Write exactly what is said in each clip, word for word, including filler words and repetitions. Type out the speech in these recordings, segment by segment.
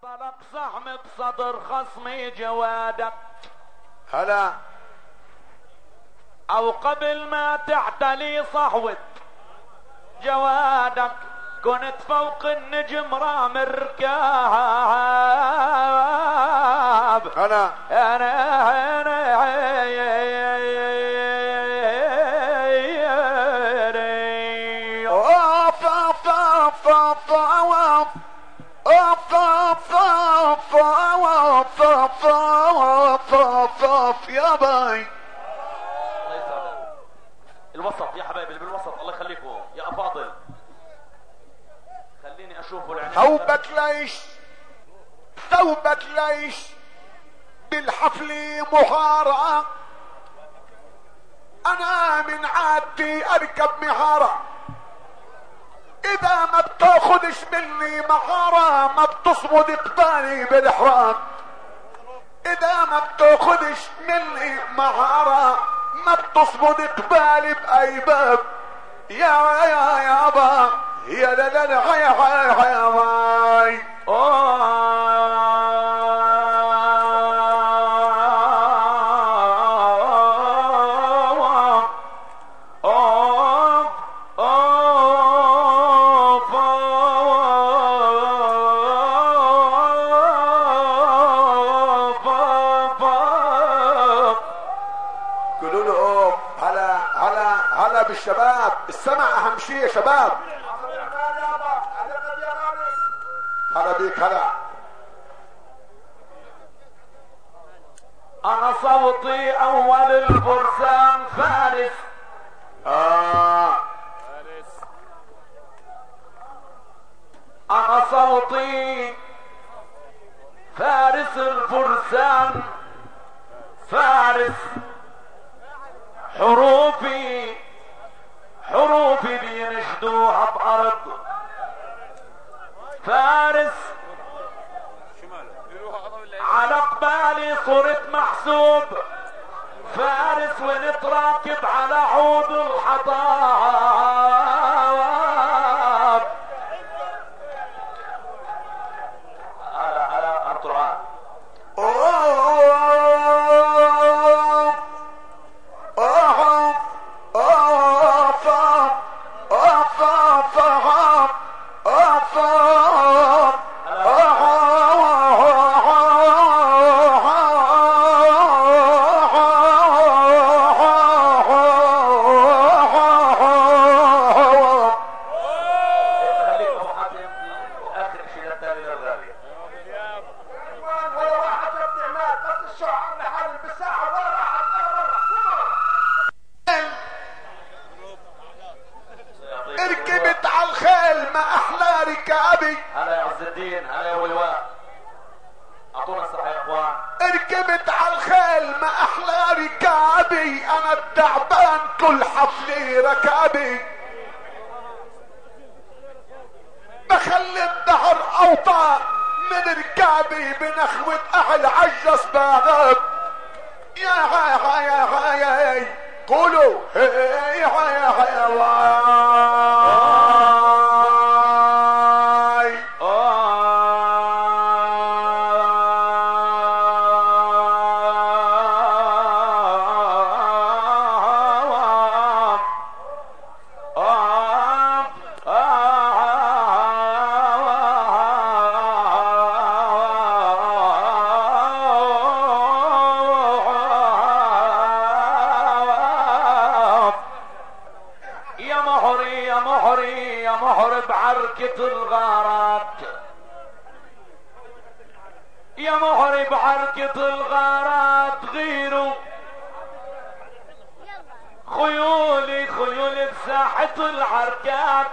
طلق صحم بصدر خصمي جوادك. هلا. او قبل ما تعتلي صحوة جوادك كنت فوق النجم رام الركاب. هلا. انا انا اوف اوف اوف اوف اوف اوف اوف اوف اوف اوف يا باي. الوسط يا حبايبي بالوسط، الله يخليكم يا افاضل، خليني اشوفه العنين. ثوبك ليش ثوبك ليش بالحفل محارة، انا من عادتي اركب محارة، اذا ما بتاخدش مني مهارة ما بتصمد قبالي بالحرام، اذا ما بتاخدش مني مهارة ما بتصمد قبالي باي باب. يا يا يابا يا لا لا لا يا يا يا باي. بالشباب السمع اهم شيء يا شباب. هلا بيك. هلا. انا صوتي اول الفرسان فارس. آه. انا صوتي فارس الفرسان فارس، حروفي حروفي بينشدوها بأرض فارس، على قبالي صرت محسوب فارس ونتراكب على عود الحطاب. على على أرطران. ركبت على الخيل ما احلى ركابي. هلا يا عز الدين. هلا يا ولواء، اعطونا الصحة يا اخوان. ركبت على الخيل ما احلى ركابي، انا التعبان كل حفلي ركابي، بخلي الدهر اوطى من ركابي، بنخوة اهل عجز باغب. يا هاي هاي هاي هاي قولوا هاي هاي هاي الغارات، يا مهرب عركة الغارات غيروا خيولي خيول بساحة العركات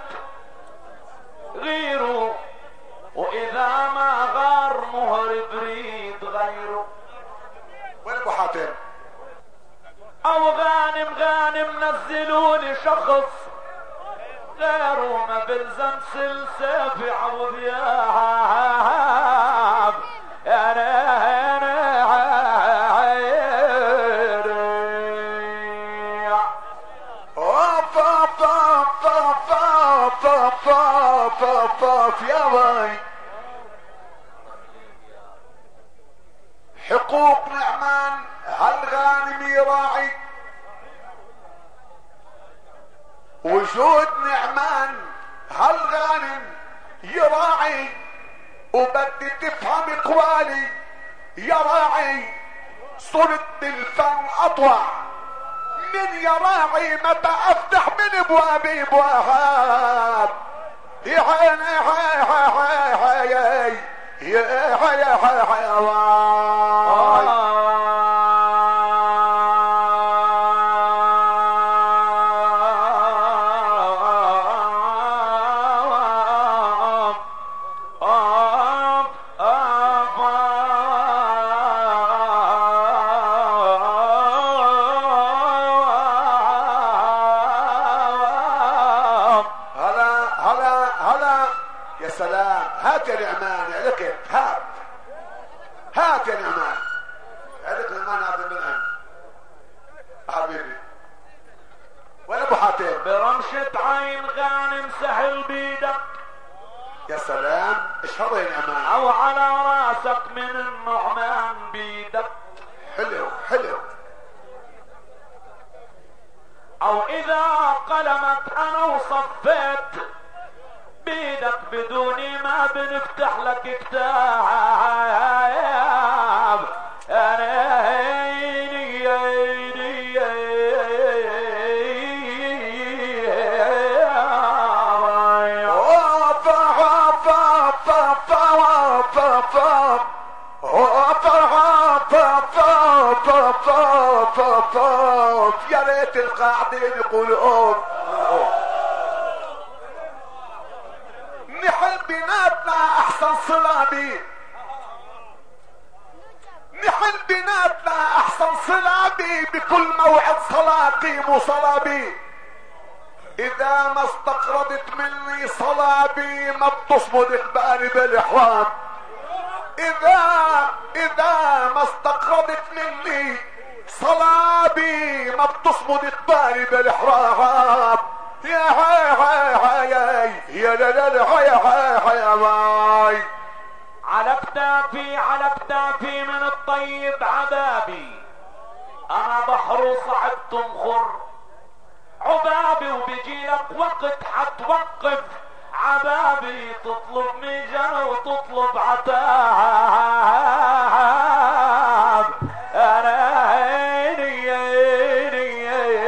غيروا، واذا ما غار مهرب ريد غيره. وين ابو حاتم؟ او غانم غانم نزلوني شخص غيره ما بلزم سلسة في عوض ياب. يا باي اخوك نعمان هالغانم يراعي، وجود نعمان هالغانم يراعي، وبدي تفهم قوالي يا راعي، صرت بالفن اطوع من يراعي، متى افتح من ابوابي ابواب يا عيني يا حي يا حي يا حي هات يا نعمان عليك، هات هات يا نعمان عليك نعمان، هذا من الآن حبيبي وين ابو حاتم؟ برمشة عين غانم سهل بيدك، يا سلام ايش هذا يا نعمان؟ او على راسك من النعمان بيدك، حلو حلو، او اذا قلمت انا وصفيت بيدك بدوني ما بنفتح لك كتاب، انا هيني هيني يا ريت القاعدين يقولوا نحن بناتنا احسن صلابي، نحن بناتنا احسن صلابي، بكل موعد صلاتي مو صلابي، اذا ما استقرضت مني صلابي ما بتصمد اخباري بالاحرام، اذا اذا ما استقرضت مني صلابي ما بتصمد اخباري بالاحرام، يا حي حي حي يا لا لا لا حي حي حي ماي، على كتافي على كتافي من الطيب عذابي، انا بحر صعدت مخر عبابي، وبيجي لك وقت حتوقف عبابي، تطلب ميجا وتطلب عتاب، انا عيني عيني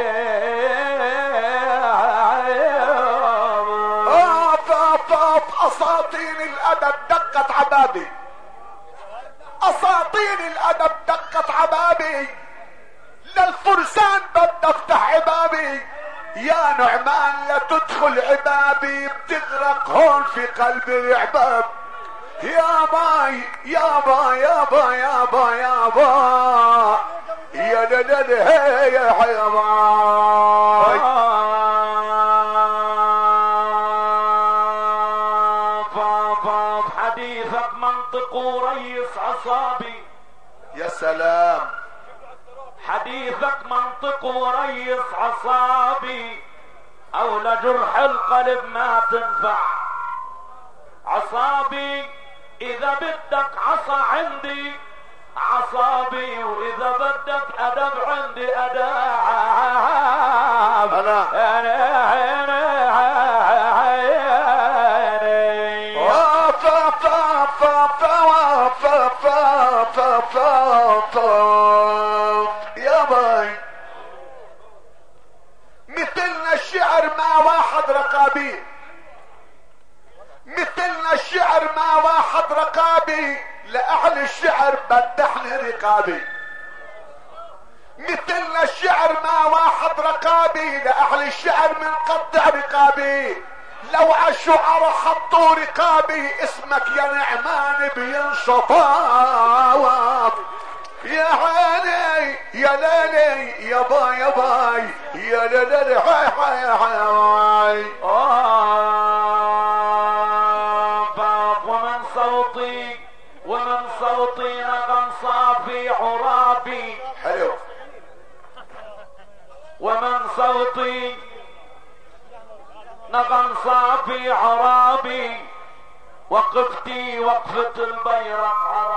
اساطين الادب دقت عبابي، اساطين الادب دقت عبابي، للفرسان بدي افتح عبابي، يا نعمان لا تدخل عبابي بتغرق هون في قلب العباب، يا باي يا باي يا باي يا باي يا باي يا لا لا لا يا يا باي حديثك منطق وريس عصابي، يا سلام حديثك منطق وريس عصابي، او لجرح القلب ما تنفع عصابي، اذا بدك عصا عندي عصابي، واذا بدك ادب عندي اداب، انا انا يا باي مثلنا الشعر ما واحد رقابي، مثلنا الشعر ما واحد رقابي، لأهل الشعر بدحني رقابي، مثلنا الشعر ما واحد رقابي، لأهل الشعر من قطع رقابي، لو عالشعر حطوا رقابي اسمك يا نعمان بينشطاب، يا عيني يا ليلي يا باي يا باي يا ليلي حي حي حي ومن صوتي ومن صوتي نغم صافي عرابي، حلو، ومن صوتي نغم صافي عرابي، وقفتي وقفة البيرق عرابي.